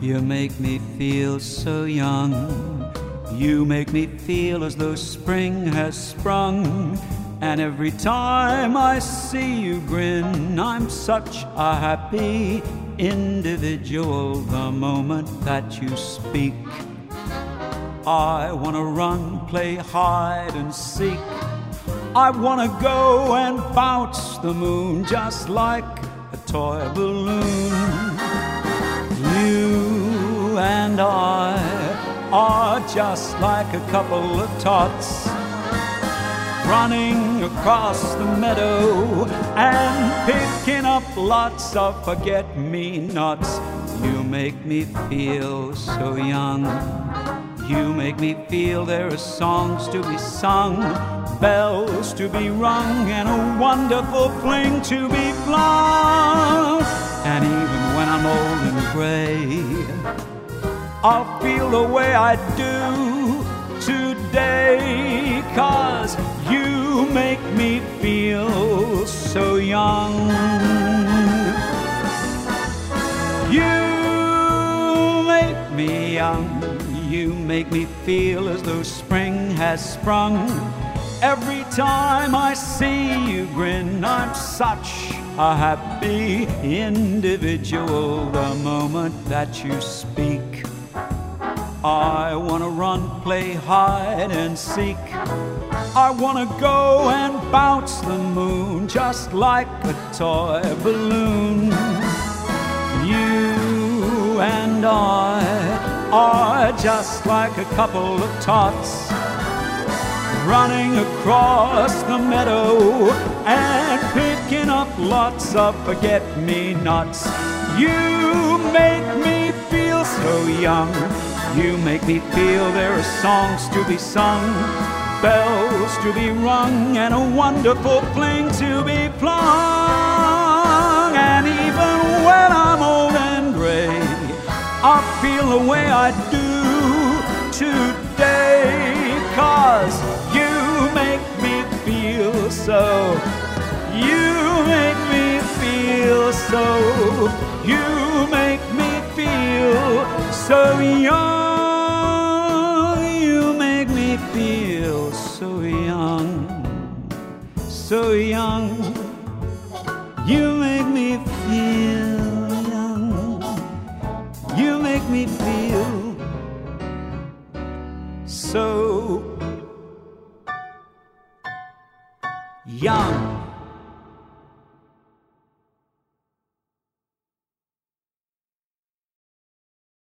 You make me feel so young. You make me feel as though spring has sprung. And every time I see you grin, I'm such a happy individual. The moment that you speak, I wanna run, play hide and seek. I wanna go and bounce the moon just like a toy balloon. You and I are just like a couple of tots running across the meadow and picking up lots of forget-me-nots. You make me feel so young. You make me feel there are songs to be sung, bells to be rung, and a wonderful fling to be flung. And even when I'm old and gray, I'll feel the way I do today, 'cause you make me feel so young. You make me young. You make me feel as though spring has sprung. Every time I see you grin, I'm such a happy individual. The moment that you speak, I wanna run, play hide and seek. I wanna go and bounce the moon just like a toy balloon. You and I are just like a couple of tots running across the meadow and picking up lots of forget-me-nots. You make me feel so young. You make me feel there are songs to be sung, bells to be rung, and a wonderful fling to be flung. And even when I'm old and gray, I feel the way I do today, 'cause you make me feel so. You make me feel so. You make me feel so young. You make me feel so young. So young. You make me feel young. You make me feel so young.